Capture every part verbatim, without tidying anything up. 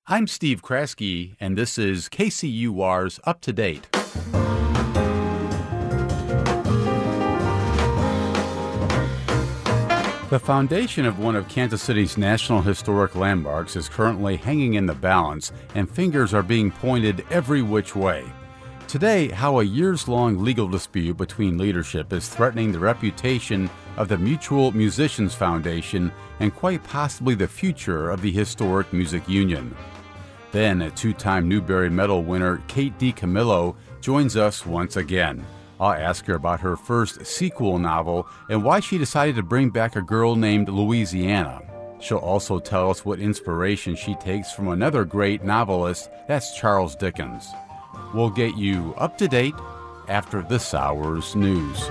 I'm Steve Kraske, and this is K C U R's Up to Date. The foundation of one of Kansas City's National Historic Landmarks is currently hanging in the balance, and fingers are being pointed every which way. Today, how a years-long legal dispute between leadership is threatening the reputation of the Mutual Musicians Foundation and quite possibly the future of the historic music union. Then, a two-time Newbery Medal winner Kate DiCamillo joins us once again. I'll ask her about her first sequel novel and why she decided to bring back a girl named Louisiana. She'll also tell us what inspiration she takes from another great novelist, that's Charles Dickens. We'll get you up to date after this hour's news.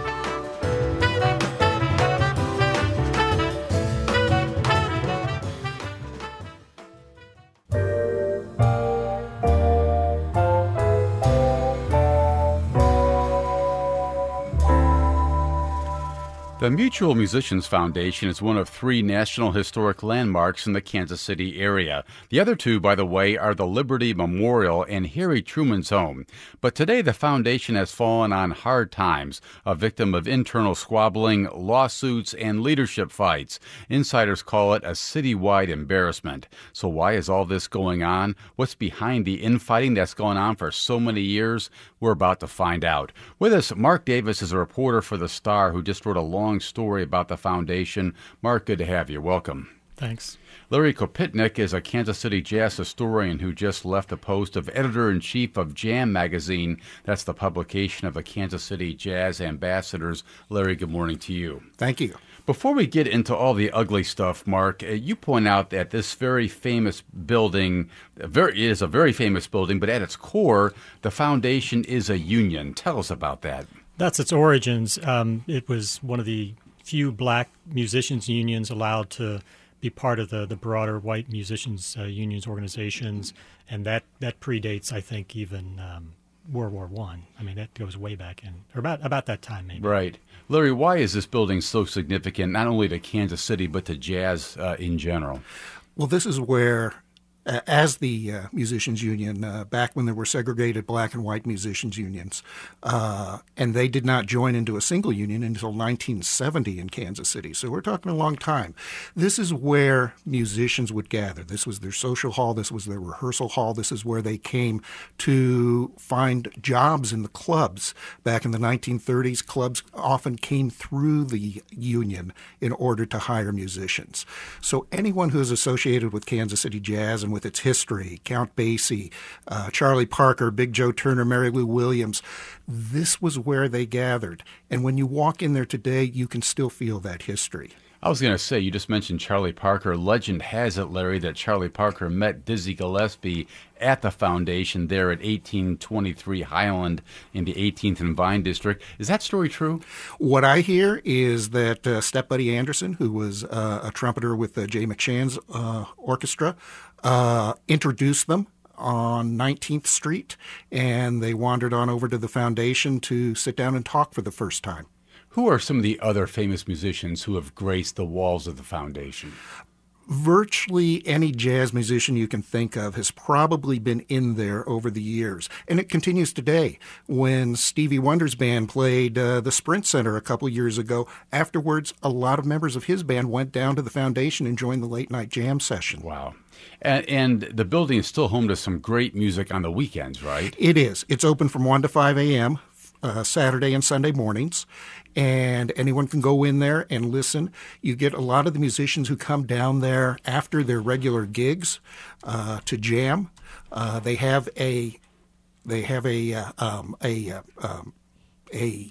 The Mutual Musicians Foundation is one of three National Historic Landmarks in the Kansas City area. The other two, by the way, are the Liberty Memorial and Harry Truman's Home. But today the foundation has fallen on hard times, a victim of internal squabbling, lawsuits, and leadership fights. Insiders call it a citywide embarrassment. So why is all this going on? What's behind the infighting that's gone on for so many years? We're about to find out. With us, Mark Davis is a reporter for The Star who just wrote a long story about the foundation. Mark, good to have you. Welcome. Thanks. Larry Kopitnik is a Kansas City jazz historian who just left the post of editor-in-chief of Jam magazine. That's the publication of the Kansas City Jazz Ambassadors. Larry, good morning to you. Thank you. Before we get into all the ugly stuff, Mark, uh, you point out that this very famous building very, is a very famous building, but at its core, the foundation is a union. Tell us about that. That's its origins. Um, it was one of the few black musicians unions allowed to be part of the, the broader white musicians uh, unions organizations, and that, that predates, I think, even um, World War One. I. I mean, that goes way back in, or about about that time, maybe. Right. Larry, why is this building so significant, not only to Kansas City, but to jazz uh, in general? Well, this is where, uh, as the uh, musicians union, uh, back when there were segregated black and white musicians unions, uh, and they did not join into a single union until nineteen seventy in Kansas City. So we're talking a long time. This is where musicians would gather. This was their social hall. This was their rehearsal hall. This is where they came to find jobs in the clubs. Back in the nineteen thirties, clubs often came through the union in order to hire musicians. So anyone who is associated with Kansas City Jazz and with its history, Count Basie, uh, Charlie Parker, Big Joe Turner, Mary Lou Williams, this was where they gathered. And when you walk in there today, you can still feel that history. I was going to say, you just mentioned Charlie Parker. Legend has it, Larry, that Charlie Parker met Dizzy Gillespie at the foundation there at eighteen twenty-three Highland in the eighteenth and Vine District. Is that story true? What I hear is that uh, Step Buddy Anderson, who was uh, a trumpeter with uh, Jay McShann's uh, orchestra, uh, introduced them on nineteenth Street, and they wandered on over to the foundation to sit down and talk for the first time. Who are some of the other famous musicians who have graced the walls of the foundation? Virtually any jazz musician you can think of has probably been in there over the years. And it continues today. When Stevie Wonder's band played uh, the Sprint Center a couple years ago, afterwards, a lot of members of his band went down to the foundation and joined the late-night jam session. Wow. And, and the building is still home to some great music on the weekends, right? It is. It's open from one to five a.m., Uh, Saturday and Sunday mornings, and anyone can go in there and listen. You get a lot of the musicians who come down there after their regular gigs uh, to jam. Uh, they have a they have a uh, um, a uh, um, a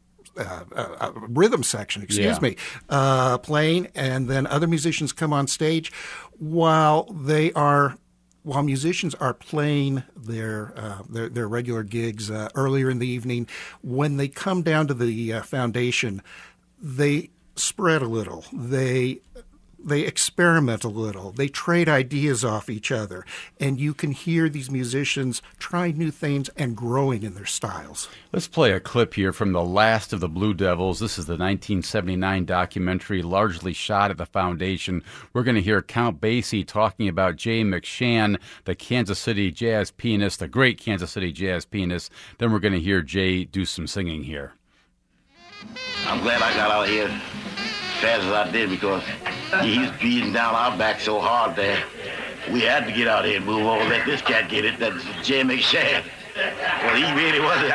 Uh, a, a rhythm section, excuse yeah. me, uh, playing, and then other musicians come on stage while they are while musicians are playing their uh, their, their regular gigs uh, earlier in the evening. When they come down to the uh, foundation, they spread a little. They They experiment a little. They trade ideas off each other. And you can hear these musicians trying new things and growing in their styles. Let's play a clip here from The Last of the Blue Devils. This is the nineteen seventy-nine documentary largely shot at the Foundation. We're going to hear Count Basie talking about Jay McShann, the Kansas City jazz pianist, the great Kansas City jazz pianist. Then we're going to hear Jay do some singing here. I'm glad I got out here fast as I did because he's beating down our back so hard that we had to get out here and move over. Let this cat get it. That's Jay McShann. Well, he really was it.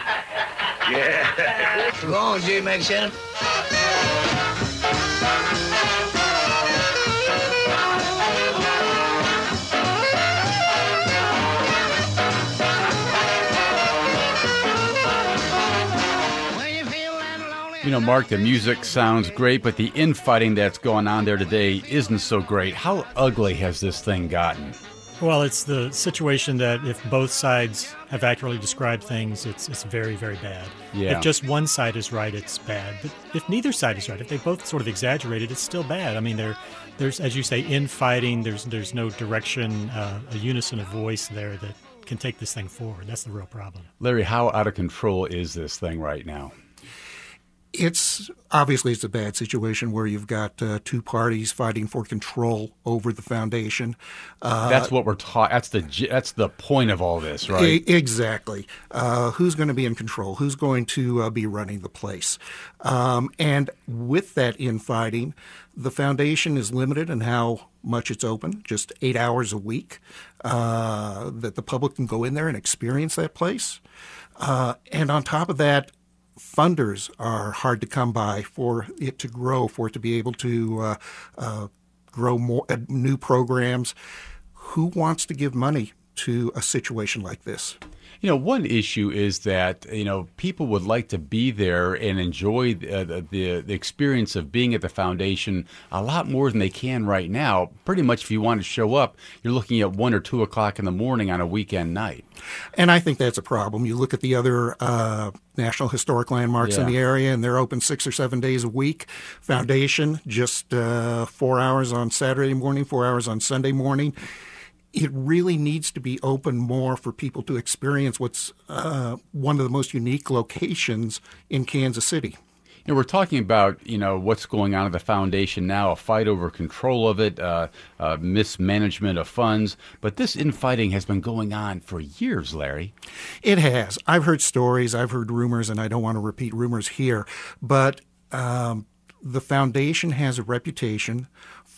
Yeah. Go on, Jay McShann. You know, Mark, the music sounds great, but the infighting that's going on there today isn't so great. How ugly has this thing gotten? Well, it's the situation that if both sides have accurately described things, it's it's very, very bad. Yeah. If just one side is right, it's bad. But if neither side is right, if they both sort of exaggerate it, it's still bad. I mean, there, there's, as you say, infighting. There's there's no direction, uh, a unison of voice there that can take this thing forward. That's the real problem. Larry, how out of control is this thing right now? It's obviously it's a bad situation where you've got uh, two parties fighting for control over the foundation. Uh, that's what we're taught. That's the that's the point of all this, right? E- exactly. Uh, who's going to be in control? Who's going to uh, be running the place? Um, and with that infighting, the foundation is limited in how much it's open, just eight hours a week, uh, that the public can go in there and experience that place. Uh, and on top of that, funders are hard to come by for it to grow, for it to be able to uh, uh, grow more uh, new programs. Who wants to give money to a situation like this? You know, one issue is that, you know, people would like to be there and enjoy the, the, the experience of being at the foundation a lot more than they can right now. Pretty much if you want to show up, you're looking at one or two o'clock in the morning on a weekend night. And I think that's a problem. You look at the other uh, National Historic Landmarks yeah. in the area, and they're open six or seven days a week. Foundation, just uh, four hours on Saturday morning, four hours on Sunday morning. It really needs to be open more for people to experience what's uh, one of the most unique locations in Kansas City. You know, we're talking about, you know, what's going on at the foundation now, a fight over control of it, uh, uh, mismanagement of funds. But this infighting has been going on for years, Larry. It has. I've heard stories, I've heard rumors, and I don't want to repeat rumors here. But um, the foundation has a reputation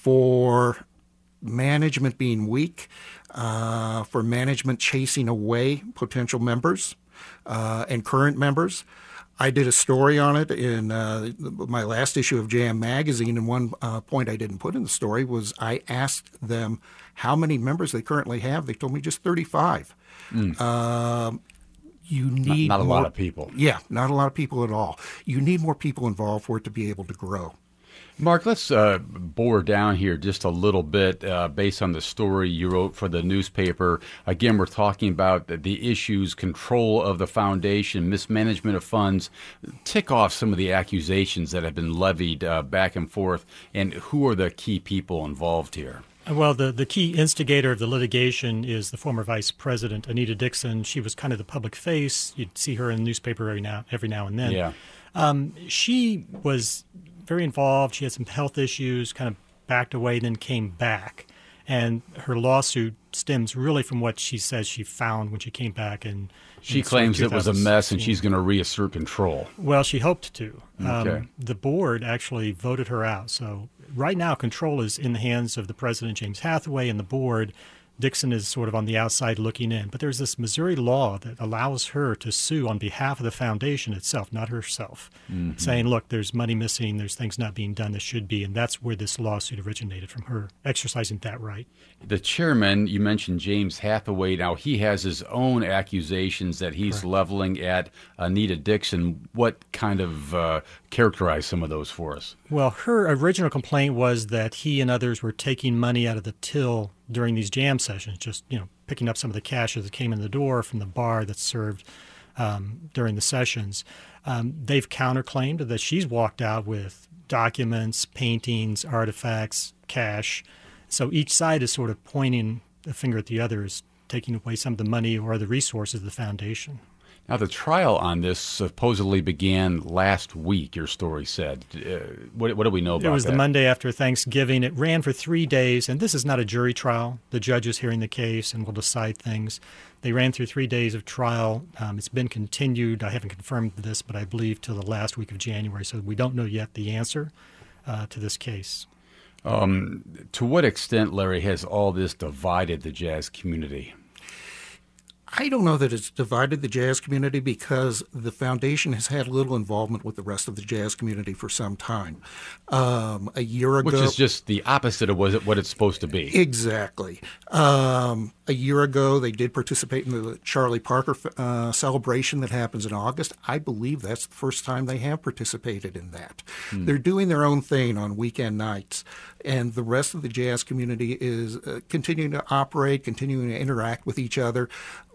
for management being weak, uh, for management chasing away potential members uh, and current members. I did a story on it in uh, my last issue of J M Magazine, and one uh, point I didn't put in the story was I asked them how many members they currently have. They told me just thirty-five. Mm. Uh, you need not, not a more, lot of people. Yeah, not a lot of people at all. You need more people involved for it to be able to grow. Mark, let's uh, bore down here just a little bit uh, based on the story you wrote for the newspaper. Again, we're talking about the, the issues, control of the foundation, mismanagement of funds. Tick off some of the accusations that have been levied uh, back and forth, and who are the key people involved here? Well, the, the key instigator of the litigation is the former vice president, Anita Dixon. She was kind of the public face. You'd see her in the newspaper every now, every now and then. Yeah. Um, she was very involved. She had some health issues, kind of backed away, then came back. And her lawsuit stems really from what she says she found when she came back. And she claims it was a mess and she's going to reassert control. Well, she hoped to. Okay. Um, the board actually voted her out. So right now, control is in the hands of the president, James Hathaway, and the board. Dixon is sort of on the outside looking in. But there's this Missouri law that allows her to sue on behalf of the foundation itself, not herself, mm-hmm. saying, look, there's money missing, there's things not being done that should be. And that's where this lawsuit originated, from her exercising that right. The chairman, you mentioned James Hathaway. Now, he has his own accusations that he's Correct. leveling at Anita Dixon. What kind of uh, characterize some of those for us? Well, her original complaint was that he and others were taking money out of the till during these jam sessions, just, you know, picking up some of the cash as it came in the door from the bar that served um, during the sessions. Um, they've counterclaimed that she's walked out with documents, paintings, artifacts, cash. So each side is sort of pointing a finger at the others, taking away some of the money or the resources of the foundation. Now, the trial on this supposedly began last week, your story said. Uh, what, what do we know about that? It was that? the Monday after Thanksgiving. It ran for three days, and this is not a jury trial. The judge is hearing the case and will decide things. They ran through three days of trial. Um, it's been continued. I haven't confirmed this, but I believe till the last week of January, so we don't know yet the answer uh, to this case. Um, to what extent, Larry, has all this divided the jazz community? I don't know that it's divided the jazz community because the foundation has had little involvement with the rest of the jazz community for some time. Um, a year ago, which is just the opposite of what it's supposed to be. Exactly. Um, a year ago, they did participate in the Charlie Parker uh, celebration that happens in August. I believe that's the first time they have participated in that. Hmm. They're doing their own thing on weekend nights, and the rest of the jazz community is uh, continuing to operate, continuing to interact with each other,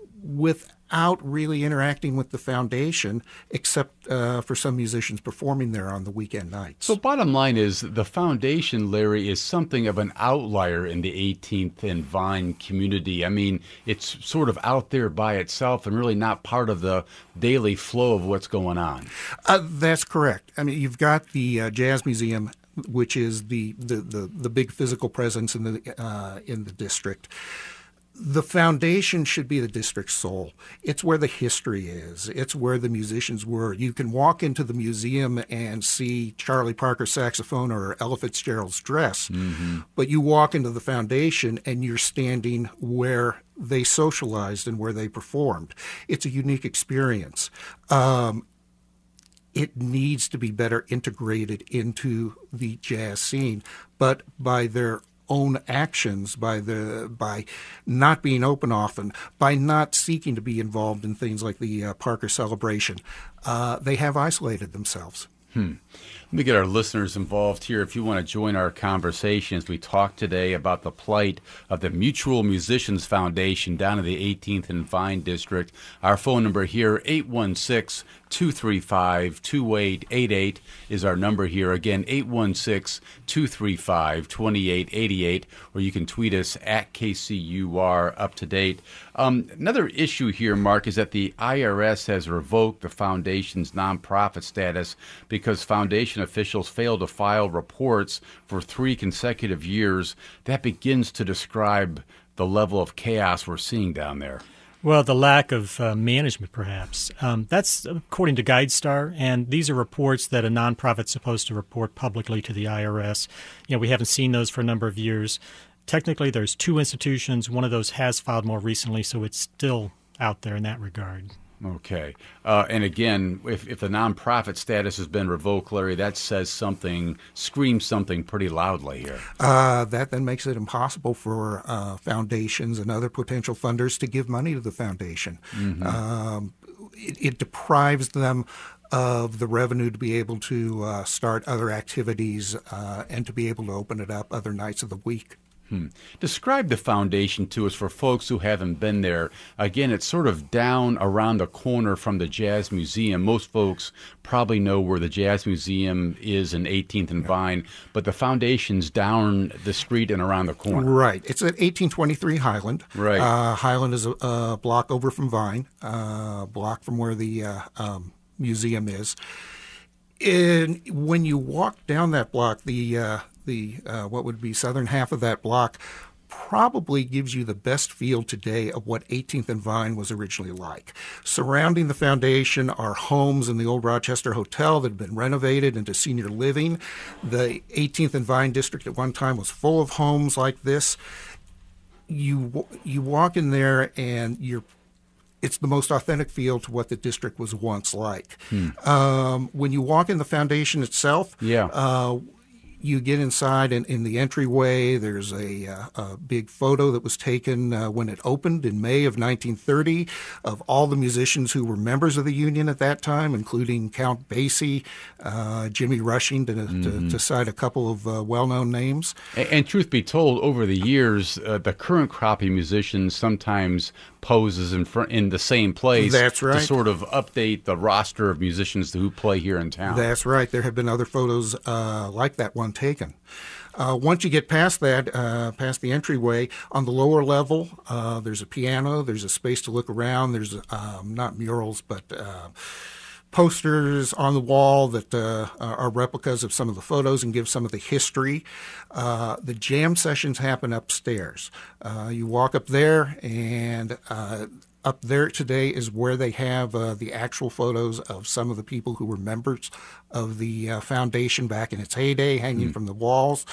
without really interacting with the foundation, except uh, for some musicians performing there on the weekend nights. So bottom line is the foundation, Larry, is something of an outlier in the eighteenth and Vine community. I mean, it's sort of out there by itself and really not part of the daily flow of what's going on. Uh, that's correct. I mean, you've got the uh, Jazz Museum, which is the, the, the, the big physical presence in the uh, in the district. The foundation should be the district's soul. It's where the history is. It's where the musicians were. You can walk into the museum and see Charlie Parker's saxophone or Ella Fitzgerald's dress, mm-hmm. but you walk into the foundation and you're standing where they socialized and where they performed. It's a unique experience. Um, it needs to be better integrated into the jazz scene, but by their own actions, by the by not being open often, by not seeking to be involved in things like the uh, Parker celebration, uh, they have isolated themselves. Hmm. Let me get our listeners involved here. If you want to join our conversation as we talk today about the plight of the Mutual Musicians Foundation down in the eighteenth and Vine District, our phone number here, eight one six, two three five, two eight eight eight is our number here. Again, eight one six, two three five, two eight eight eight, or you can tweet us at K C U R Up to Date. Um, another issue here, Mark, is that the I R S has revoked the foundation's nonprofit status because foundation officials failed to file reports for three consecutive years. That begins to describe the level of chaos we're seeing down there. Well, the lack of uh, management, perhaps. Um, that's according to GuideStar, and these are reports that a nonprofit's supposed to report publicly to the I R S. You know, we haven't seen those for a number of years. Technically, there's two institutions. One of those has filed more recently, so it's still out there in that regard. Okay. Uh, and again, if, if the nonprofit status has been revoked, Larry, that says something, screams something pretty loudly here. Uh, that then makes it impossible for uh, foundations and other potential funders to give money to the foundation. Mm-hmm. Um, it, it deprives them of the revenue to be able to uh, start other activities uh, and to be able to open it up other nights of the week. Hmm. Describe the foundation to us for folks who haven't been there. Again, it's sort of down around the corner from the Jazz Museum. Most folks probably know where the Jazz Museum is in eighteenth and Vine, but the foundation's down the street and around the corner. Right. It's at eighteen twenty-three Highland. Right. Uh, Highland is a, a block over from Vine, a uh, block from where the uh, um, museum is. And when you walk down that block, the uh, the uh, what would be southern half of that block probably gives you the best feel today of what eighteenth and Vine was originally like. Surrounding the foundation are homes in the old Rochester Hotel that have been renovated into senior living. The eighteenth and Vine district at one time was full of homes like this. You you walk in there and you're it's the most authentic feel to what the district was once like. Hmm. Um, when you walk in the foundation itself, yeah. uh, you get inside, and in the entryway, there's a, uh, a big photo that was taken uh, when it opened in May of nineteen thirty of all the musicians who were members of the union at that time, including Count Basie, uh, Jimmy Rushing, to, mm-hmm. to, to cite a couple of uh, well-known names. And, and truth be told, over the years, uh, the current crop of musicians sometimes poses in front in the same place. That's right. To sort of update the roster of musicians who play here in town. That's right. There have been other photos uh, like that one taken. Uh, once you get past that, uh, past the entryway, on the lower level, uh, there's a piano, there's a space to look around, there's um, not murals, but uh, posters on the wall that uh, are replicas of some of the photos and give some of the history. Uh, the jam sessions happen upstairs. Uh, you walk up there, and uh, up there today is where they have uh, the actual photos of some of the people who were members of the uh, foundation back in its heyday, hanging mm. from the walls.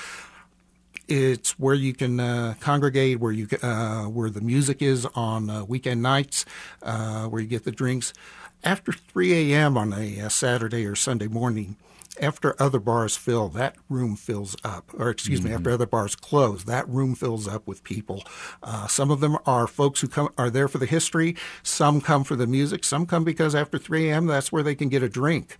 It's where you can uh, congregate, where you uh, where the music is on uh, weekend nights, uh, where you get the drinks. After three a.m. on a, a Saturday or Sunday morning, after other bars fill, that room fills up. Or excuse mm-hmm. me, after other bars close, that room fills up with people. Uh, some of them are folks who come are there for the history. Some come for the music. Some come because after three a.m. that's where they can get a drink.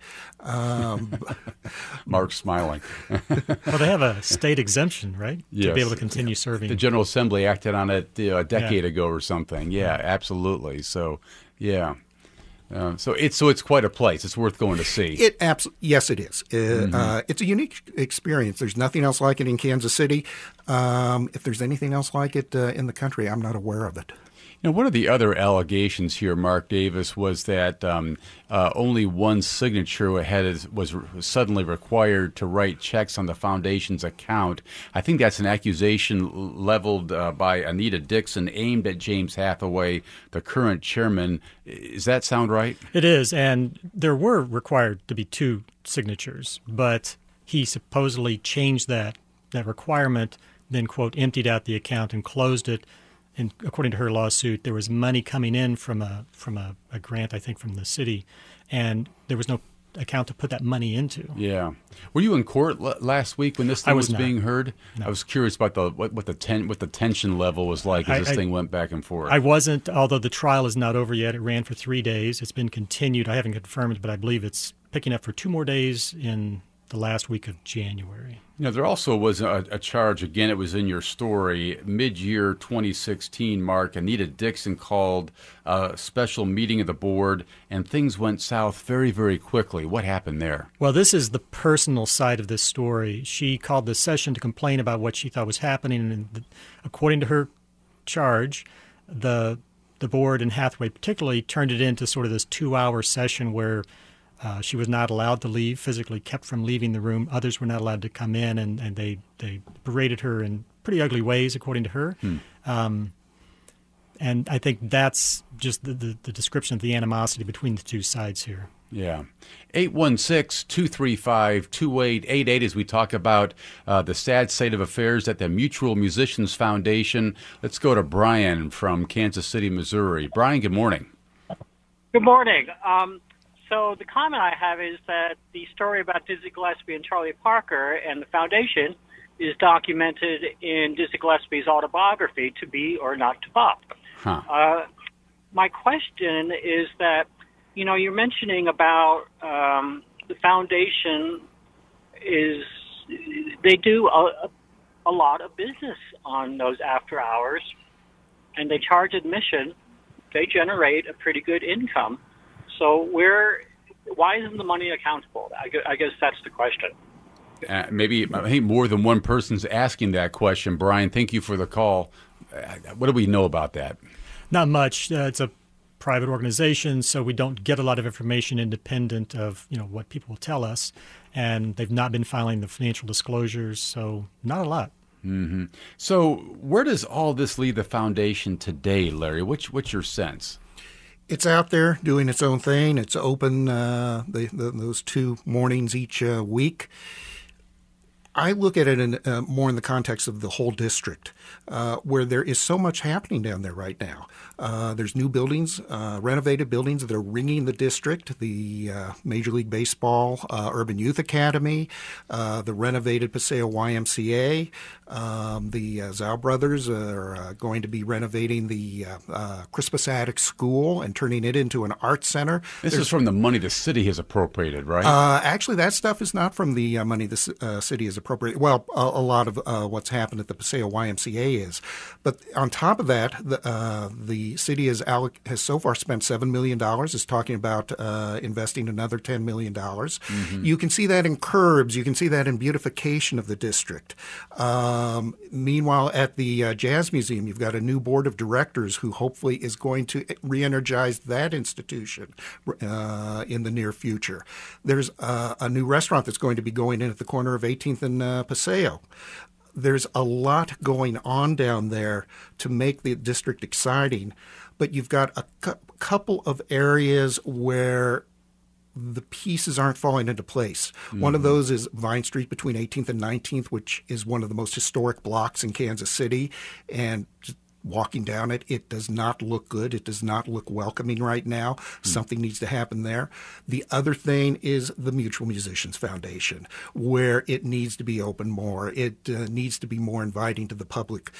Um, Mark's smiling. Well, they have a state exemption, right? Yes. To be able to continue serving. The General Assembly acted on it you know, a decade yeah. ago or something. Yeah, absolutely. So, yeah. Uh, so it's so it's quite a place. It's worth going to see. It abs- yes, it is. Uh, mm-hmm. uh, it's a unique experience. There's nothing else like it in Kansas City. Um, if there's anything else like it uh, in the country, I'm not aware of it. Now, one of the other allegations here, Mark Davis, was that um, uh, only one signature had was suddenly required to write checks on the foundation's account. I think that's an accusation leveled uh, by Anita Dixon aimed at James Hathaway, the current chairman. Does that sound right? It is, and there were required to be two signatures, but he supposedly changed that, that requirement, then, quote, emptied out the account and closed it. And according to her lawsuit, there was money coming in from a from a, a grant, I think, from the city, and there was no account to put that money into. Yeah. Were you in court l- last week when this thing I was, was not. being heard? No. I was curious about the what, what the ten, what the tension level was like as I, this I, thing went back and forth. I wasn't, although the trial is not over yet. It ran for three days. It's been continued. I haven't confirmed, but I believe it's picking up for two more days in the last week of January. You know, there also was a, a charge, again, it was in your story, mid-year twenty sixteen, Mark. Anita Dixon called a special meeting of the board, and things went south very, very quickly. What happened there? Well, this is the personal side of this story. She called the session to complain about what she thought was happening, and the, according to her charge, the the board and Hathaway particularly turned it into sort of this two-hour session where Uh, she was not allowed to leave, physically kept from leaving the room. Others were not allowed to come in, and, and they, they berated her in pretty ugly ways, according to her. Hmm. Um, and I think that's just the, the, the description of the animosity between the two sides here. Yeah. eight one six, two three five, two eight eight eight as we talk about uh, the sad state of affairs at the Mutual Musicians Foundation. Let's go to Brian from Kansas City, Missouri. Brian, good morning. Good morning. Um, So the comment I have is that the story about Dizzy Gillespie and Charlie Parker and the foundation is documented in Dizzy Gillespie's autobiography, To Be or Not to Bop. Huh. Uh, my question is that, you know, you're mentioning about um, the foundation is, they do a, a lot of business on those after hours, and they charge admission. They generate a pretty good income. So where, why isn't the money accountable? I guess, I guess that's the question. Uh, maybe I think more than one person's asking that question. Brian, thank you for the call. Uh, what do we know about that? Not much. Uh, it's a private organization, so we don't get a lot of information independent of you know what people will tell us, and they've not been filing the financial disclosures, so not a lot. Mm-hmm. So where does all this leave the foundation today, Larry? What's, what's your sense? It's out there doing its own thing. It's open uh, the, the, those two mornings each uh, week. I look at it in, uh, more in the context of the whole district, uh, where there is so much happening down there right now. Uh, there's new buildings, uh, renovated buildings that are ringing the district, the uh, Major League Baseball uh, Urban Youth Academy, uh, the renovated Paseo Y M C A. Um, the uh, Zhao brothers are uh, going to be renovating the uh, uh, Crispus Attucks School and turning it into an art center. This There's, is from the money the city has appropriated, right? Uh, actually, that stuff is not from the uh, money the uh, city has appropriated. Well, a, a lot of uh, what's happened at the Paseo Y M C A is. But on top of that, the, uh, the city has, alloc- has so far spent seven million dollars, is talking about uh, investing another ten million dollars. Mm-hmm. You can see that in curbs. You can see that in beautification of the district. Um, meanwhile, at the uh, Jazz Museum, you've got a new board of directors who hopefully is going to re-energize that institution uh, in the near future. There's uh, a new restaurant that's going to be going in at the corner of eighteenth and uh, Paseo. There's a lot going on down there to make the district exciting, but you've got a cu- couple of areas where the pieces aren't falling into place. Mm-hmm. One of those is Vine Street between eighteenth and nineteenth, which is one of the most historic blocks in Kansas City, and walking down it, it does not look good. It does not look welcoming right now. Mm. Something needs to happen there. The other thing is the Mutual Musicians Foundation, where it needs to be open more. It uh, needs to be more inviting to the public.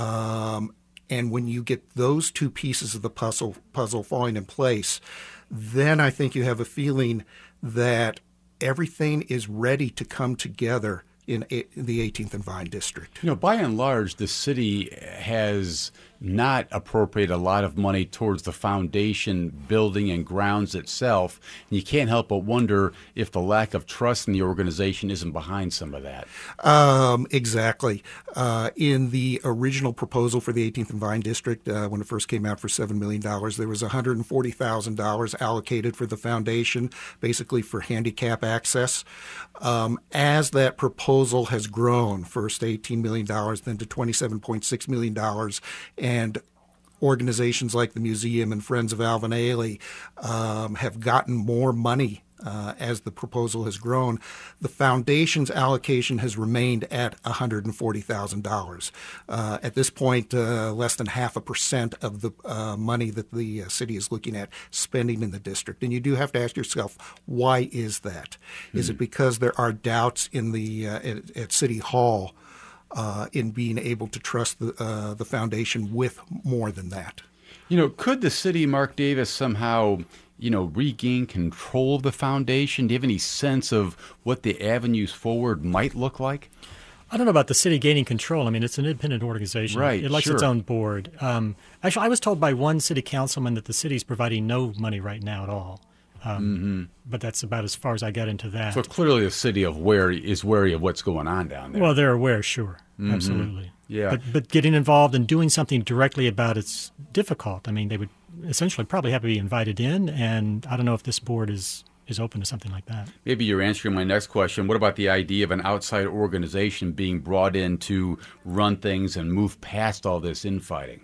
Um, and when you get those two pieces of the puzzle, puzzle falling in place, then I think you have a feeling that everything is ready to come together in a, the eighteenth and Vine district. You know, by and large, the city has not appropriate a lot of money towards the foundation building and grounds itself. And you can't help but wonder if the lack of trust in the organization isn't behind some of that. Um, exactly. Uh, in the original proposal for the eighteenth and Vine district, uh, when it first came out for seven million dollars, there was one hundred forty thousand dollars allocated for the foundation, basically for handicap access. Um, as that proposal has grown, first eighteen million dollars, then to twenty-seven point six million dollars, and organizations like the museum and Friends of Alvin Ailey um, have gotten more money uh, as the proposal has grown. The foundation's allocation has remained at one hundred forty thousand dollars. Uh, at this point, uh, less than half a percent of the uh, money that the uh, city is looking at spending in the district. And you do have to ask yourself, why is that? Hmm. Is it because there are doubts in the uh, at, at City Hall Uh, in being able to trust the uh, the foundation with more than that? You know, could the city, Mark Davis, somehow, you know, regain control of the foundation? Do you have any sense of what the avenues forward might look like? I don't know about the city gaining control. I mean, it's an independent organization. Right, It elects sure. its own board. Um, actually, I was told by one city councilman that the city is providing no money right now at all. Um, mm-hmm. But that's about as far as I got into that. So clearly the city of wary is wary of what's going on down there. Well, they're aware, sure. Mm-hmm. Absolutely. Yeah. But, but getting involved and doing something directly about it's difficult. I mean, they would essentially probably have to be invited in, and I don't know if this board is, is open to something like that. Maybe you're answering my next question. What about the idea of an outside organization being brought in to run things and move past all this infighting?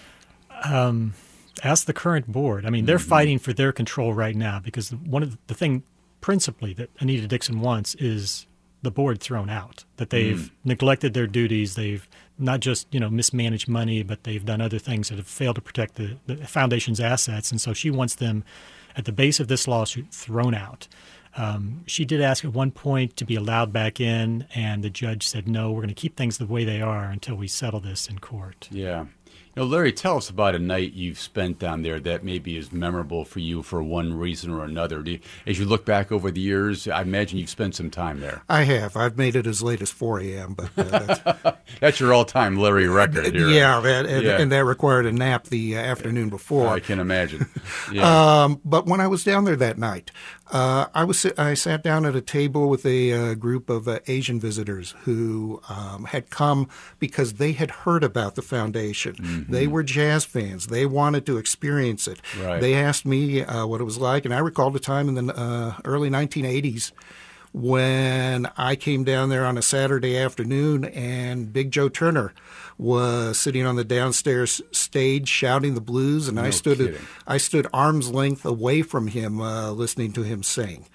Um, ask the current board. I mean, they're mm-hmm. fighting for their control right now because one of the, the thing principally that Anita Dixon wants is the board thrown out, that they've mm. neglected their duties. They've not just, you know, mismanaged money, but they've done other things that have failed to protect the, the foundation's assets. And so she wants them at the base of this lawsuit thrown out. Um, she did ask at one point to be allowed back in, and the judge said, no, we're going to keep things the way they are until we settle this in court. Yeah. You know, Larry, tell us about a night you've spent down there that maybe is memorable for you for one reason or another. Do you, as you look back over the years, I imagine you've spent some time there. I have. I've made it as late as four a.m., but uh, that's... that's your all-time Larry record here. Yeah, that, and, yeah, and that required a nap the uh, afternoon before. I can imagine. Yeah. um, but when I was down there that night, uh, I was I sat down at a table with a uh, group of uh, Asian visitors who um, had come because they had heard about the foundation. Mm-hmm. They were jazz fans. They wanted to experience it. Right. They asked me uh, what it was like, and I recalled a time in the uh, early nineteen eighties when I came down there on a Saturday afternoon and Big Joe Turner was sitting on the downstairs stage shouting the blues, and no I stood kidding. I stood arm's length away from him uh, listening to him sing.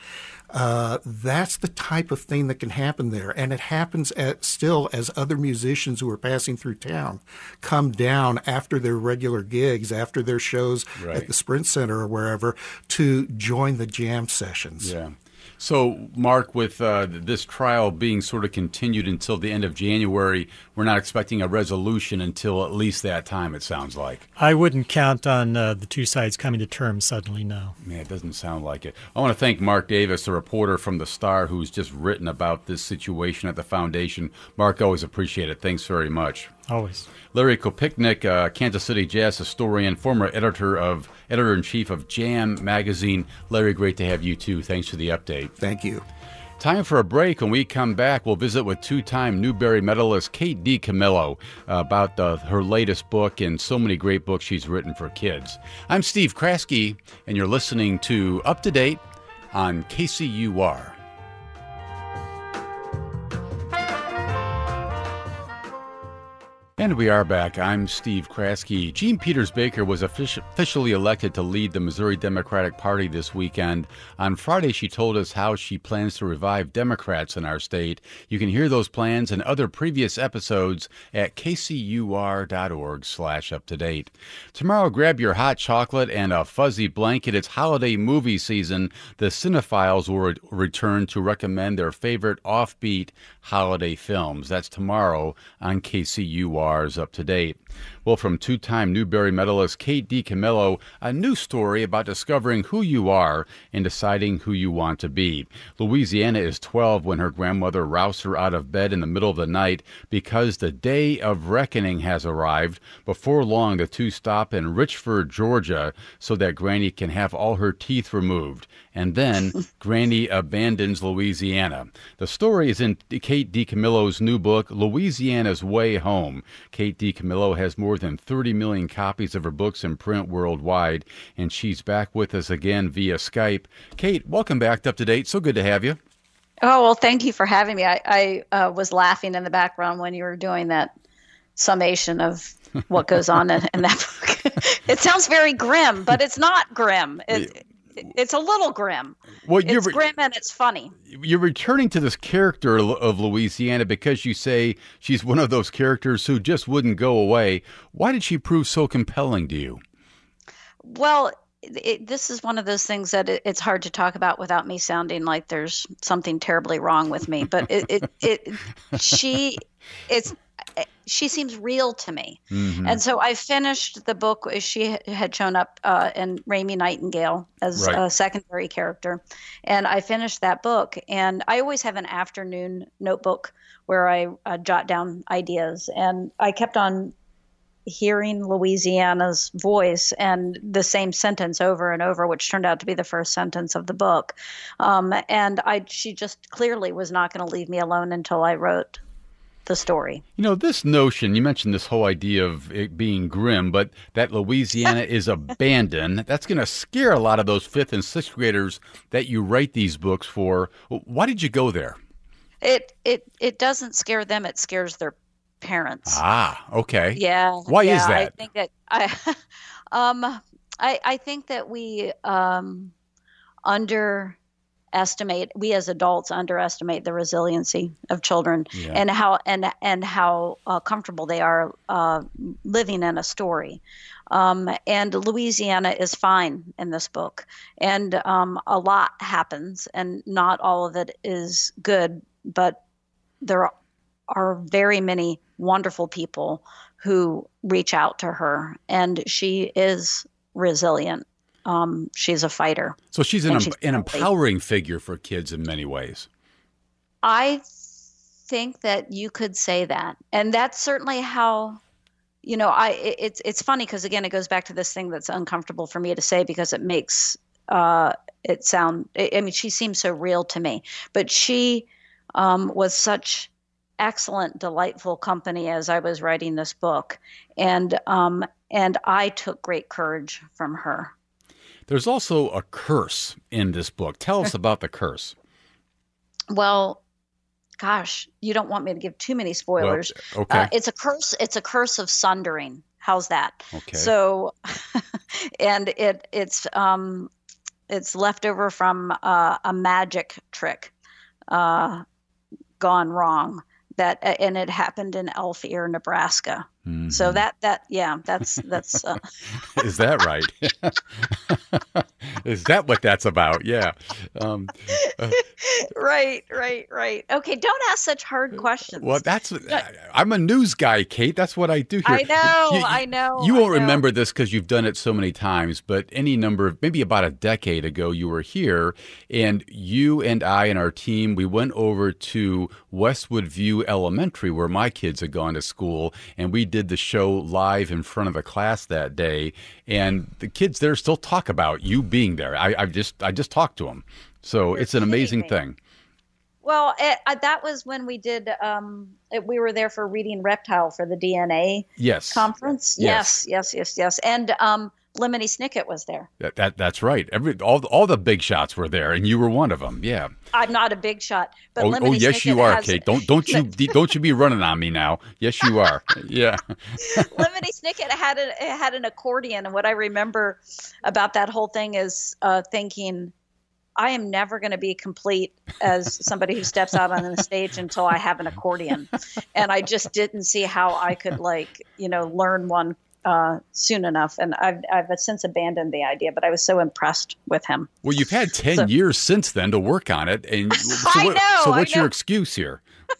Uh, that's the type of thing that can happen there. And it happens at, still as other musicians who are passing through town come down after their regular gigs, after their shows right. at the Sprint Center or wherever, to join the jam sessions. Yeah. So, Mark, with uh, this trial being sort of continued until the end of January, we're not expecting a resolution until at least that time, it sounds like. I wouldn't count on uh, the two sides coming to terms suddenly, no. Yeah, it doesn't sound like it. I want to thank Mark Davis, a reporter from The Star, who's just written about this situation at the Foundation. Mark, always appreciate it. Thanks very much. Always. Larry Kopechnik, uh, Kansas City jazz historian, former editor of editor-in-chief of Jam magazine. Larry, great to have you, too. Thanks for the update. Thank you. Time for a break. When we come back, we'll visit with two-time Newbery medalist Kate DiCamillo uh, about uh, her latest book and so many great books she's written for kids. I'm Steve Kraske, and you're listening to Up to Date on K C U R. And we are back. I'm Steve Kraske. Jean Peters Baker was offici- officially elected to lead the Missouri Democratic Party this weekend. On Friday, she told us how she plans to revive Democrats in our state. You can hear those plans and other previous episodes at kcur.org slash up to date. Tomorrow, grab your hot chocolate and a fuzzy blanket. It's holiday movie season. The cinephiles will re- return to recommend their favorite offbeat holiday films. That's tomorrow on K C U R. Up to date. Well, from two-time Newbery medalist Kate DiCamillo, a new story about discovering who you are and deciding who you want to be. Louisiana is twelve when her grandmother roused her out of bed in the middle of the night because the day of reckoning has arrived. Before long, the two stop in Richford, Georgia, so that Granny can have all her teeth removed. And then Granny abandons Louisiana. The story is in Kate DiCamillo's new book, Louisiana's Way Home. Kate DiCamillo has more than thirty million copies of her books in print worldwide, and she's back with us again via Skype. Kate, welcome back to Up to Date. So good to have you. Oh, well, thank you for having me. I, I uh, was laughing in the background when you were doing that summation of what goes on in, in that book. It sounds very grim, but it's not grim. It, It's a little grim. Well, you're it's re- grim and it's funny. You're returning to this character of Louisiana because you say she's one of those characters who just wouldn't go away. Why did she prove so compelling to you? Well, it, this is one of those things that it, it's hard to talk about without me sounding like there's something terribly wrong with me. But it, it, it she, it's. She seems real to me. Mm-hmm. And so I finished the book. She had shown up uh, in Raimi Nightingale as right. a secondary character. And I finished that book. And I always have an afternoon notebook where I uh, jot down ideas. And I kept on hearing Louisiana's voice and the same sentence over and over, which turned out to be the first sentence of the book. Um, and I, she just clearly was not going to leave me alone until I wrote the story. You know, this notion, you mentioned this whole idea of it being grim, but that Louisiana is abandoned, that's going to scare a lot of those fifth and sixth graders that you write these books for. Why did you go there? It it it doesn't scare them, it scares their parents. Ah, okay. Yeah. Why yeah, is that? I think that I um I I think that we um under estimate we as adults underestimate the resiliency of children yeah. and how and and how uh, comfortable they are uh, living in a story. Um, and Louisiana is fine in this book, and um, a lot happens, and not all of it is good, but there are very many wonderful people who reach out to her, and she is resilient. Um, she's a fighter. So she's an, she's an empowering figure for kids in many ways. I think that you could say that. And that's certainly how, you know, I it, it's it's funny because, again, it goes back to this thing that's uncomfortable for me to say because it makes uh, it sound, I mean, she seems so real to me. But she um, was such excellent, delightful company as I was writing this book. And um, and I took great courage from her. There's also a curse in this book. Tell us about the curse. Well, gosh, you don't want me to give too many spoilers. Well, okay. Uh, it's a curse. It's a curse of sundering. How's that? Okay. So, and it it's um, it's left over from uh, a magic trick uh, gone wrong. That and it happened in Alphier, Nebraska. Mm-hmm. So that that yeah, that's that's. Uh... Is that right? Is that what that's about? Yeah. Um, uh, right, right, right. Okay, don't ask such hard questions. Well, that's I'm a news guy, Kate. That's what I do here. I know, you, you, I know. You won't I know. remember this because you've done it so many times, but any number of, maybe about a decade ago, you were here, and you and I and our team, we went over to Westwood View Elementary, where my kids had gone to school, and we did the show live in front of the class that day, and the kids there still talk about you being there. I, I just I just talked to them. So You're it's an amazing me. thing. Well, it, uh, that was when we did, um, it, we were there for Reading Reptile for the D N A yes. conference. Yes, yes, yes, yes. yes. And um, Lemony Snicket was there. That, that That's right. Every all, all the big shots were there, and you were one of them. Yeah. I'm not a big shot. But oh, Lemony oh yes, Snicket you are, has, Kate. Don't don't you don't you be running on me now. Yes, you are. Yeah. Lemony Snicket had a, had an accordion, and what I remember about that whole thing is uh, thinking, I am never going to be complete as somebody who steps out on the stage until I have an accordion. And I just didn't see how I could, like, you know, learn one uh, soon enough. And I've, I've since abandoned the idea, but I was so impressed with him. Well, you've had ten so, years since then to work on it. And so I what, know. So what's I know. your excuse here?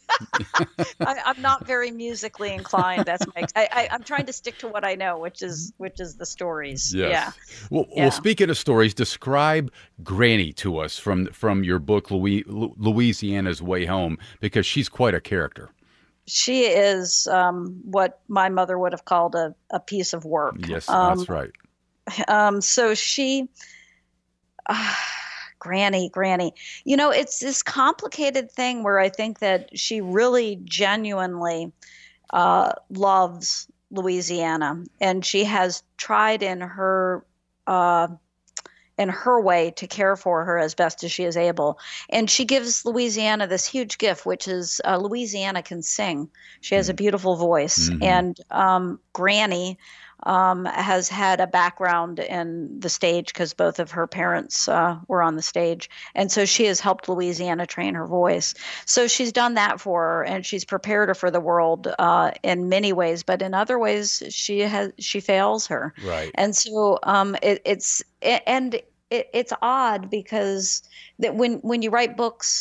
I, I'm not very musically inclined. That's my. I, I, I'm trying to stick to what I know, which is which is the stories. Yes. Yeah. Well, yeah. well, speaking of stories, describe Granny to us from from your book, Louis, Louisiana's Way Home, because she's quite a character. She is um, what my mother would have called a, a piece of work. Yes, um, that's right. Um, so she. Uh, Granny, Granny. You know, it's this complicated thing where I think that she really genuinely uh, loves Louisiana, and she has tried in her uh, in her way to care for her as best as she is able. And she gives Louisiana this huge gift, which is uh, Louisiana can sing. She has a beautiful voice, mm-hmm. and um, Granny. Um, has had a background in the stage because both of her parents uh, were on the stage. And so she has helped Louisiana train her voice. So she's done that for her, and she's prepared her for the world uh, in many ways. But in other ways, she has she fails her. Right. And so um, it, it's it, and it, it's odd because that when when you write books,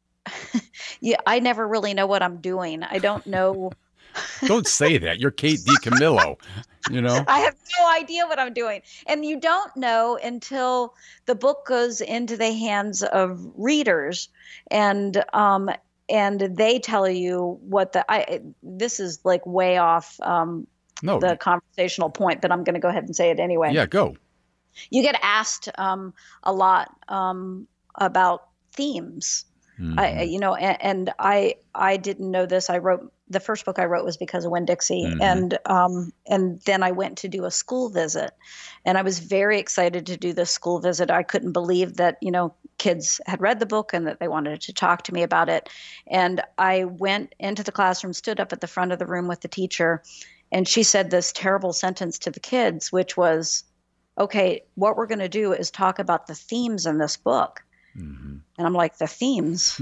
yeah, I never really know what I'm doing. I don't know. Don't say that. You're Kate DiCamillo, you know? I have no idea what I'm doing. And you don't know until the book goes into the hands of readers and um, and they tell you what the – I. This is like way off um, no. the conversational point, but I'm going to go ahead and say it anyway. Yeah, go. You get asked um, a lot um, about themes. Mm-hmm. I, you know, and, and I I didn't know this. I wrote the first book I wrote was because of Winn-Dixie, mm-hmm. and um and then I went to do a school visit, and I was very excited to do this school visit. I couldn't believe that you know kids had read the book and that they wanted to talk to me about it. And I went into the classroom, stood up at the front of the room with the teacher, and she said this terrible sentence to the kids, which was, "Okay, what we're going to do is talk about the themes in this book." Mm-hmm. And I'm like, the themes?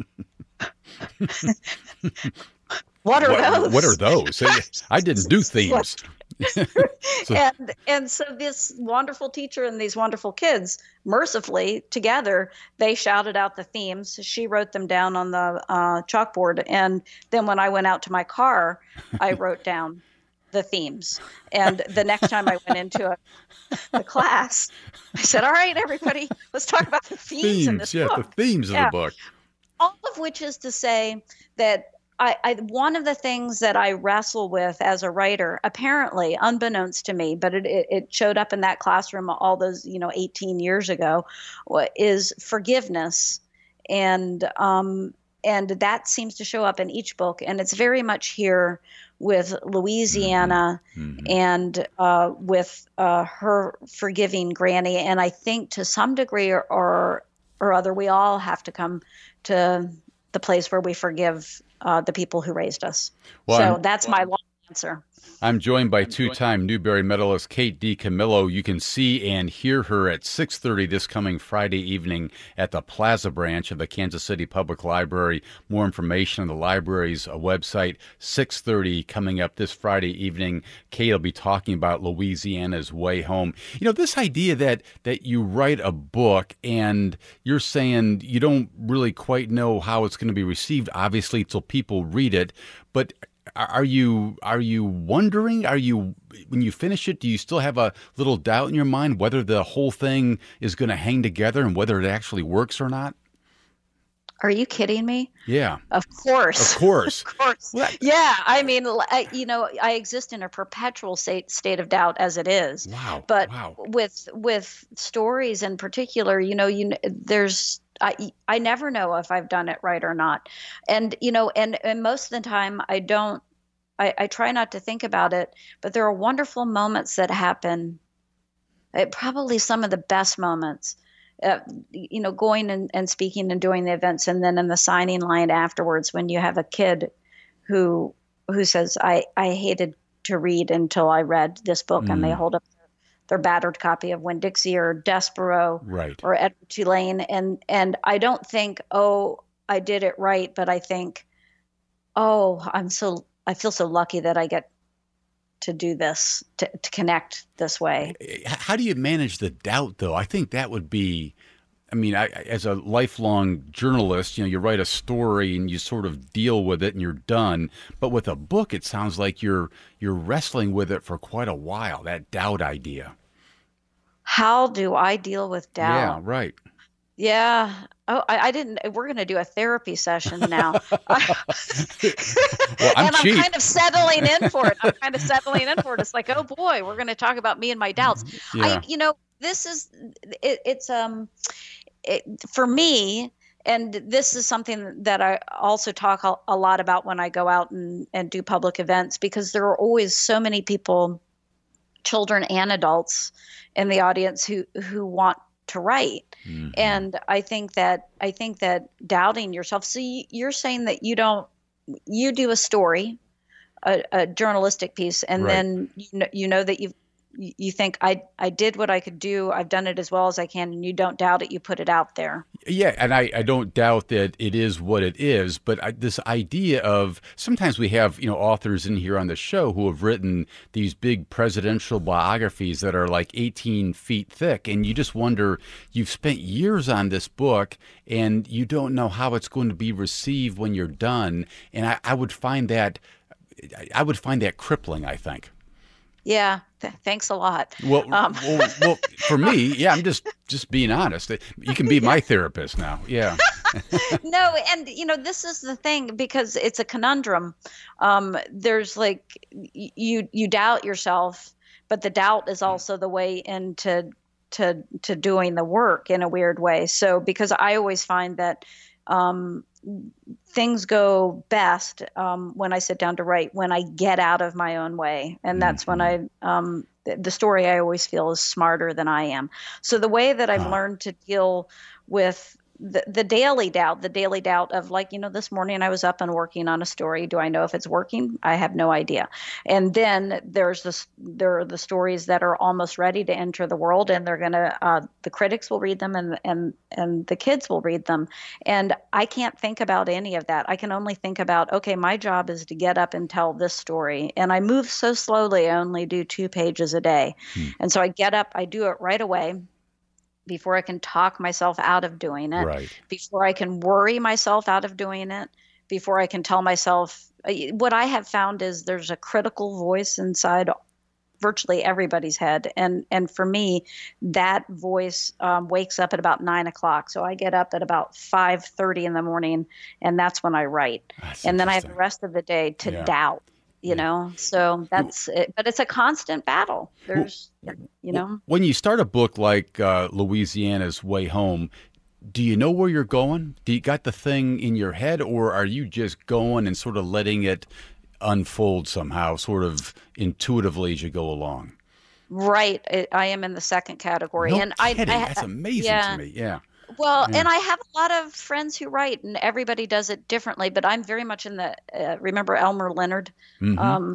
What are what, those? What are those? I didn't do themes. so. And and so this wonderful teacher and these wonderful kids, mercifully together, they shouted out the themes. She wrote them down on the uh, chalkboard. And then when I went out to my car, I wrote down the themes. And the next time I went into a, a class, I said, all right, everybody, let's talk about the themes, themes in this yeah, book. the themes yeah. of the book. All of which is to say that I, I one of the things that I wrestle with as a writer, apparently unbeknownst to me, but it, it, it showed up in that classroom all those, you know, eighteen years ago, is forgiveness. And um, and that seems to show up in each book. And it's very much here with Louisiana mm-hmm. and uh, with uh, her forgiving Granny. And I think to some degree or, or or other, we all have to come to the place where we forgive uh, the people who raised us. Well, so I'm, that's my long answer. I'm joined by two-time Newbery medalist Kate DiCamillo. You can see and hear her at six thirty this coming Friday evening at the Plaza branch of the Kansas City Public Library. More information on the library's website, six thirty coming up this Friday evening. Kate will be talking about Louisiana's Way Home. You know, this idea that, that you write a book and you're saying you don't really quite know how it's going to be received, obviously, till people read it, but Are you are you wondering, are you, when you finish it, do you still have a little doubt in your mind whether the whole thing is going to hang together and whether it actually works or not? Are you kidding me? Yeah. Of course. Of course. Of course. Well, yeah. I mean, I, you know, I exist in a perpetual state, state of doubt as it is. Wow. But wow. with with stories in particular, you know, you there's I I never know if I've done it right or not. And, you know, and, and most of the time I don't, I, I try not to think about it, but there are wonderful moments that happen. Uh, probably some of the best moments, uh, you know, going and, and speaking and doing the events. And then in the signing line afterwards, when you have a kid who, who says, I, I hated to read until I read this book, mm. and they hold up their battered copy of Winn-Dixie or Despereaux, right, or Edward Tulane. And, and I don't think, oh, I did it right. But I think, oh, I'm so, I feel so lucky that I get to do this, to, to connect this way. How do you manage the doubt, though? I think that would be, I mean, I, as a lifelong journalist, you know, you write a story and you sort of deal with it and you're done. But with a book, it sounds like you're you're wrestling with it for quite a while, that doubt idea. How do I deal with doubt? Yeah, right. Yeah. Oh, I, I didn't. We're going to do a therapy session now. Well, I'm and cheap. I'm kind of settling in for it. I'm kind of settling in for it. It's like, oh boy, we're going to talk about me and my doubts. Yeah. I, you know, this is, it, it's, um, it, for me, and this is something that I also talk a, a lot about when I go out and, and do public events, because there are always so many people, children and adults in the audience who, who want to write. Mm-hmm. And I think that, I think that doubting yourself, so you, you're saying that you don't, you do a story, a, a journalistic piece, and right. then you know, you know that you've, you think I, I did what I could do. I've done it as well as I can. And you don't doubt it. You put it out there. Yeah. And I, I don't doubt that it is what it is, but I, this idea of, sometimes we have, you know, authors in here on the show who have written these big presidential biographies that are like eighteen feet thick. And you just wonder, you've spent years on this book and you don't know how it's going to be received when you're done. And I, I would find that, I would find that crippling, I think. Yeah. Th- thanks a lot. Well, um. well, well, for me, yeah, I'm just, just being honest. You can be my therapist now. Yeah. No. And, you know, this is the thing, because it's a conundrum. Um, there's like, you, you doubt yourself, but the doubt is also the way into, to, to doing the work in a weird way. So, because I always find that, um, things go best um, when I sit down to write, when I get out of my own way. And that's mm-hmm. when I, um, th- the story I always feel is smarter than I am. So the way that I've huh. learned to deal with the, the daily doubt, the daily doubt of, like, you know, this morning I was up and working on a story. Do I know if it's working? I have no idea. And then there's this, there are the stories that are almost ready to enter the world, and they're going to, uh, the critics will read them, and, and, and the kids will read them. And I can't think about any of that. I can only think about, okay, my job is to get up and tell this story. And I move so slowly, I only do two pages a day. Hmm. And so I get up, I do it right away, before I can talk myself out of doing it, right. before I can worry myself out of doing it, before I can tell myself. What I have found is there's a critical voice inside virtually everybody's head. And, and for me, that voice um, wakes up at about nine o'clock. So I get up at about five thirty in the morning, and that's when I write. That's and then I have the rest of the day to yeah. doubt. You know, so that's it. But it's a constant battle. There's, you know. When you start a book like uh, Louisiana's Way Home, do you know where you're going? Do you got the thing in your head, or are you just going and sort of letting it unfold somehow, sort of intuitively as you go along? Right. I, I am in the second category. No and kidding. I, I, That's amazing yeah. to me. Yeah. Well, yeah. and I have a lot of friends who write, and everybody does it differently, but I'm very much in the, uh, remember Elmer Leonard? Mm-hmm. Um,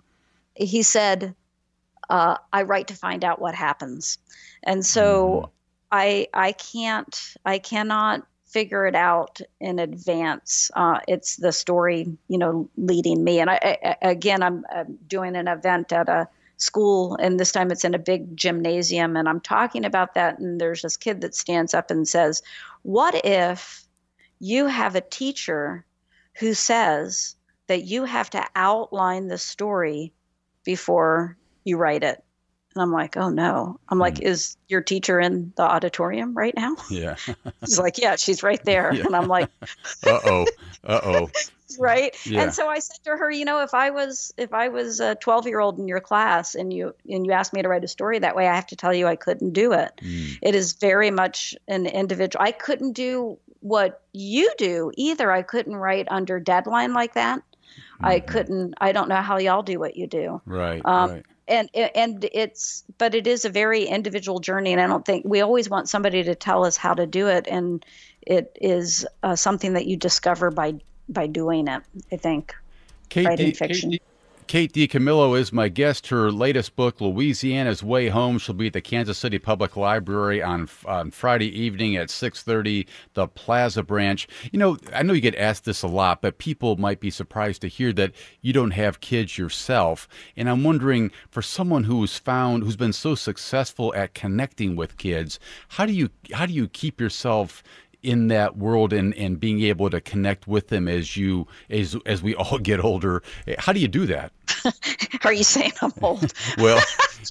he said, uh, I write to find out what happens. And so mm-hmm. I I can't, I cannot figure it out in advance. Uh, it's the story, you know, leading me. And I, I again, I'm, I'm doing an event at a school, and this time it's in a big gymnasium, and I'm talking about that. And there's this kid that stands up and says, what if you have a teacher who says that you have to outline the story before you write it? And I'm like, oh no. I'm like, mm. is your teacher in the auditorium right now? Yeah. He's like, yeah, she's right there. Yeah. And I'm like, uh-oh, uh-oh. Right. Yeah. And so I said to her, you know, if I was, if I was a twelve year old in your class and you, and you asked me to write a story that way, I have to tell you, I couldn't do it. Mm. It is very much an individual. I couldn't do what you do either. I couldn't write under deadline like that. Mm-hmm. I couldn't, I don't know how y'all do what you do. Right. Um, right. And and it's, but it is a very individual journey, and I don't think we always want somebody to tell us how to do it, and it is uh, something that you discover by by doing it. I think Kate writing D- fiction. Kate, Kate DiCamillo is my guest. Her latest book, Louisiana's Way Home, she'll be at the Kansas City Public Library on on Friday evening at six thirty, the Plaza Branch. You know, I know you get asked this a lot, but people might be surprised to hear that you don't have kids yourself. And I'm wondering, for someone who's found, who's been so successful at connecting with kids, how do you how do you keep yourself in that world and, and being able to connect with them as you as as we all get older? How do you do that? Are you saying I'm old? Well,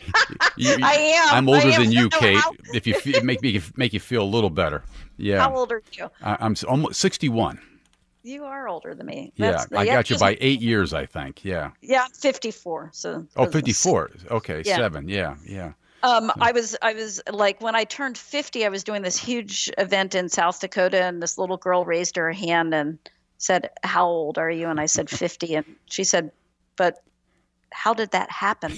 you, I am. I'm older am. than you, no, Kate. how... If you feel, make me make you feel a little better. Yeah. How old are you? I, I'm almost sixty-one. You are older than me. That's, yeah, I yeah, got you by eight years, I think. Yeah. Yeah, I'm fifty-four. So. Oh, fifty-four. Okay, yeah. seven. Yeah, yeah. Um, I was, I was like, when I turned fifty, I was doing this huge event in South Dakota, and this little girl raised her hand and said, "How old are you?" And I said, fifty. And she said, "But how did that happen?"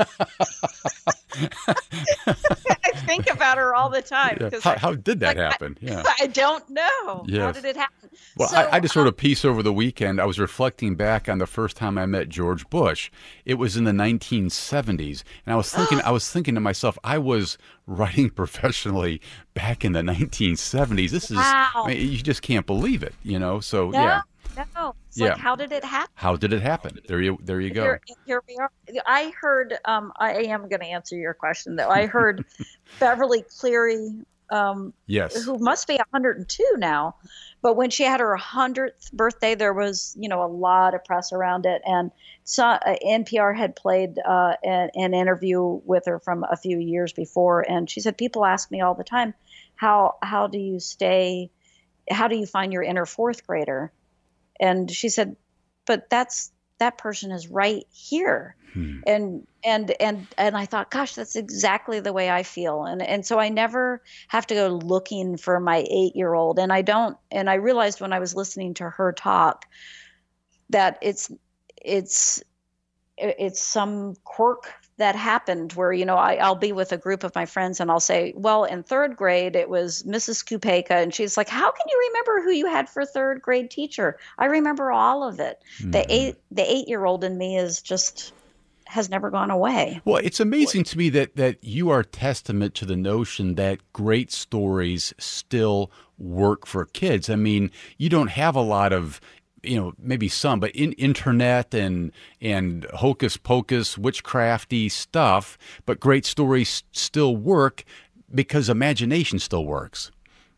I think about her all the time. Yeah. How, how did that like, happen? I, Yeah. I don't know. Yes. How did it happen? Well, so, I, I just um, wrote a piece over the weekend. I was reflecting back on the first time I met George Bush. It was in the nineteen seventies, and I was thinking, I was thinking to myself, I was writing professionally back in the nineteen seventies. This is, wow. I mean, you just can't believe it, you know. So no, yeah. No, it's yeah. like, how did it happen? How did it happen? There you, there you go. Here, here we are. I heard. Um, I am going to answer your question though. I heard Beverly Cleary. Um, yes. Who must be one hundred two now, but when she had her hundredth birthday, there was, you know, a lot of press around it, and so, uh, N P R had played uh, an, an interview with her from a few years before, and she said, "People ask me all the time, how how do you stay, how do you find your inner fourth grader?" And she said, "But that's that person is right here." Hmm. And and and and I thought, gosh, that's exactly the way I feel. And and so I never have to go looking for my eight-year-old. And I don't. And I realized when I was listening to her talk that it's it's it's some quirk that happened where, you know, I, I'll be with a group of my friends and I'll say, well, in third grade, it was Missus Kupeka. And she's like, how can you remember who you had for third grade teacher? I remember all of it. Mm-hmm. The eight, the eight-year-old in me is just has never gone away. Well, it's amazing to me that, that you are testament to the notion that great stories still work for kids. I mean, you don't have a lot of, you know, maybe some, but in internet and and hocus pocus, witchcrafty stuff, but great stories still work because imagination still works.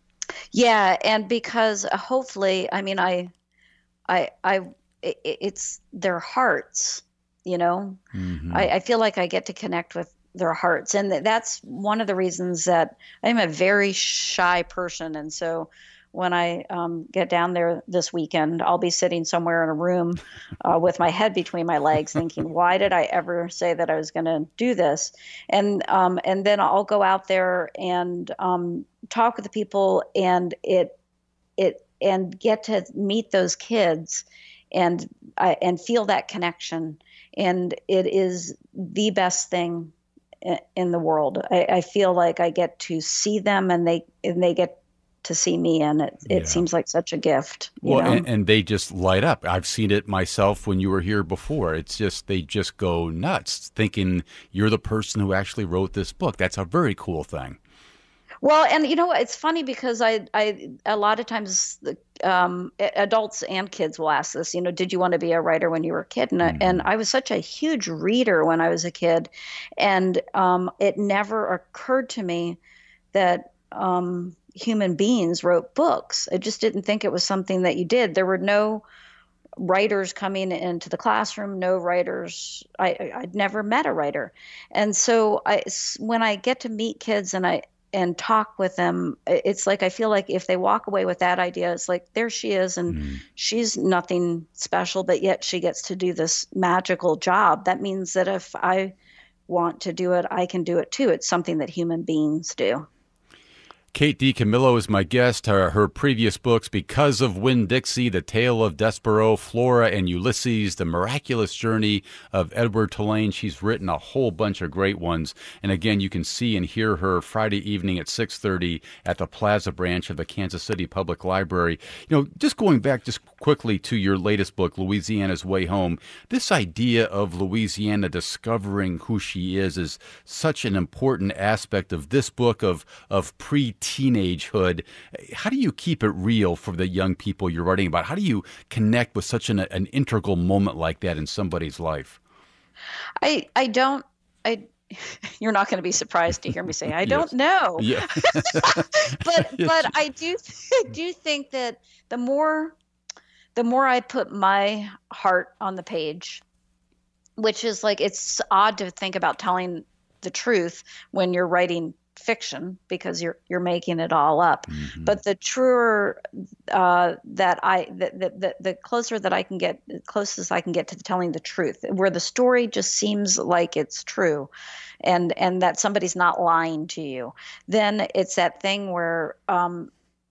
Yeah, and because uh, hopefully, I mean, I, I, I, it, it's their hearts. You know, mm-hmm. I, I feel like I get to connect with their hearts, and that's one of the reasons that I'm a very shy person, and so. When I um, get down there this weekend, I'll be sitting somewhere in a room uh, with my head between my legs thinking, why did I ever say that I was going to do this? And um, and then I'll go out there and um, talk with the people and it it and get to meet those kids and uh, and feel that connection. And it is the best thing in the world. I, I feel like I get to see them and they and they get to see me in. It it Yeah. seems like such a gift. You Well, know? and, and they just light up. I've seen it myself when you were here before. It's just, they just go nuts thinking you're the person who actually wrote this book. That's a very cool thing. Well, and you know what? It's funny because I, I, a lot of times, the, um, a- adults and kids will ask this. You know, did you want to be a writer when you were a kid? And I, and I was such a huge reader when I was a kid, and um, it never occurred to me that um, human beings wrote books. I just didn't think it was something that you did. There were no writers coming into the classroom, no writers. I, I- I'd never met a writer, and so I, when I get to meet kids and I. and talk with them, it's like I feel like if they walk away with that idea, it's like there she is, and Mm. she's nothing special, but yet she gets to do this magical job. That means that if I want to do it, I can do it too. It's something that human beings do. Kate DiCamillo is my guest. Her, her previous books, Because of Winn-Dixie, The Tale of Despereaux, Flora and Ulysses, The Miraculous Journey of Edward Tulane. She's written a whole bunch of great ones. And again, you can see and hear her Friday evening at six thirty at the Plaza branch of the Kansas City Public Library. You know, just going back just quickly to your latest book, Louisiana's Way Home, this idea of Louisiana discovering who she is is such an important aspect of this book of, of pre teenagehood. How do you keep it real for the young people you're writing about? How do you connect with such an, an integral moment like that in somebody's life? I I don't I. You're not going to be surprised to hear me say I don't Yes. know. Yeah. but but I do I do think that the more the more I put my heart on the page, which is like, it's odd to think about telling the truth when you're writing fiction because you're you're making it all up. Mhm. But the truer uh, that I the, the the the closer that I can get, the closest I can get to telling the truth, where the story just seems like it's true, and and that somebody's not lying to you, then it's that thing where um,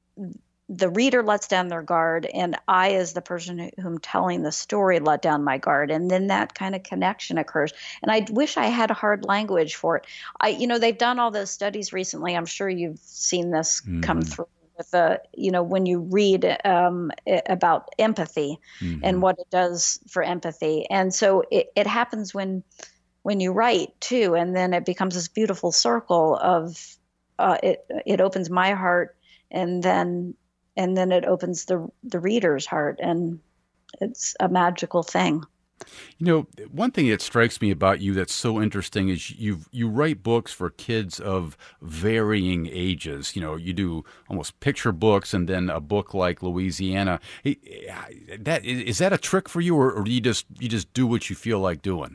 the reader lets down their guard, and I, as the person who, whom telling the story, let down my guard, and then that kind of connection occurs. And I wish I had hard language for it. I, you know, they've done all those studies recently. I'm sure you've seen this come through with the, you know, when you read um, i- about empathy Mhm. and what it does for empathy, and so it, it happens when when you write too, and then it becomes this beautiful circle of uh, it. It opens my heart, and then. And then it opens the the reader's heart, and it's a magical thing. You know, one thing that strikes me about you that's so interesting is you you write books for kids of varying ages. You know, you do almost picture books, and then a book like Louisiana. That is that a trick for you, or, or do you just you just do what you feel like doing?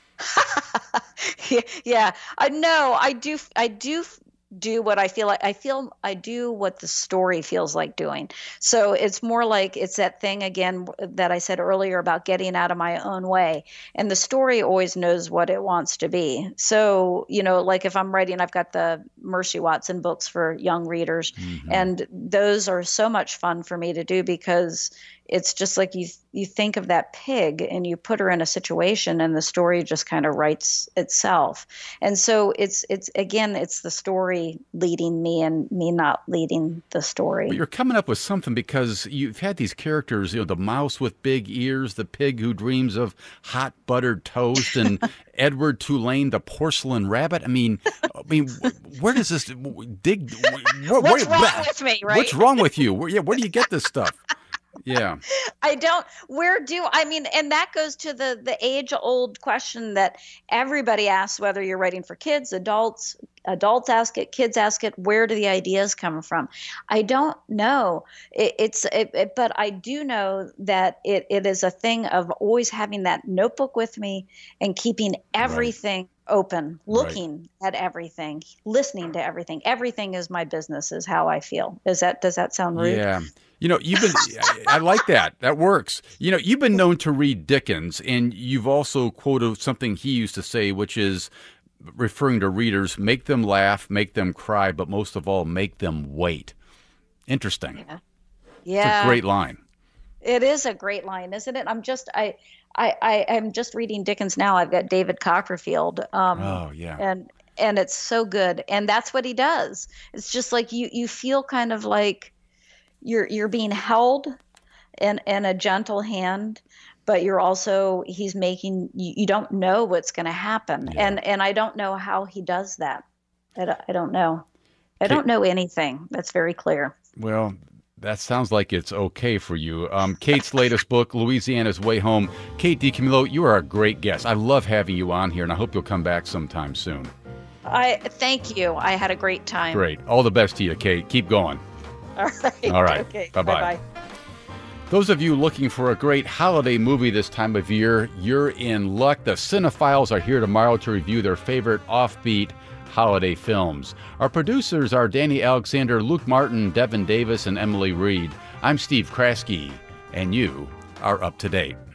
Yeah, I know. I do. I do do what I feel like. I feel I do what the story feels like doing. So it's more like it's that thing again that I said earlier about getting out of my own way. And the story always knows what it wants to be. So, you know, like if I'm writing, I've got the Mercy Watson books for young readers, Mm-hmm. and those are so much fun for me to do because it's just like you you think of that pig and you put her in a situation, and the story just kind of writes itself. And so it's it's again it's the story leading me and me not leading the story. But you're coming up with something because you've had these characters, you know, the mouse with big ears, the pig who dreams of hot buttered toast, and Edward Tulane, the porcelain rabbit. I mean, I mean, where does this dig? Where, What's where- wrong with me, right? What's wrong with you? Where, yeah, where do you get this stuff? Yeah. I don't. Where do I mean? And that goes to the the age old question that everybody asks, whether you're writing for kids, adults. Adults ask it, kids ask it. Where do the ideas come from? I don't know. It, it's, it, it, but I do know that it, it is a thing of always having that notebook with me and keeping everything open, looking at everything, listening to everything. Everything is my business, is how I feel. Is that does that sound rude? Yeah. You know, you've been, I, I like that. That works. You know, you've been known to read Dickens, and you've also quoted something he used to say, which is, referring to readers, make them laugh, make them cry, but most of all, make them wait. Interesting. Yeah. It's Yeah. a great line. It is a great line, isn't it? I'm just I I I am just reading Dickens now. I've got David Copperfield. Um Oh, yeah. and and it's so good. And that's what he does. It's just like you you feel kind of like you're you're being held in in a gentle hand, but you're also he's making you, you don't know what's going to happen. Yeah. And and I don't know how he does that. I don't, I don't know. I don't know anything. That's very clear. Well, that sounds like it's okay for you. Um, Kate's latest book, Louisiana's Way Home. Kate DiCamillo, you are a great guest. I love having you on here, and I hope you'll come back sometime soon. I thank you. I had a great time. Great. All the best to you, Kate. Keep going. All right. All right. Okay. Bye-bye. Bye-bye. Those of you looking for a great holiday movie this time of year, you're in luck. The Cinephiles are here tomorrow to review their favorite offbeat holiday films. Our producers are Danny Alexander, Luke Martin, Devin Davis, and Emily Reed. I'm Steve Kraske, and you are up to date.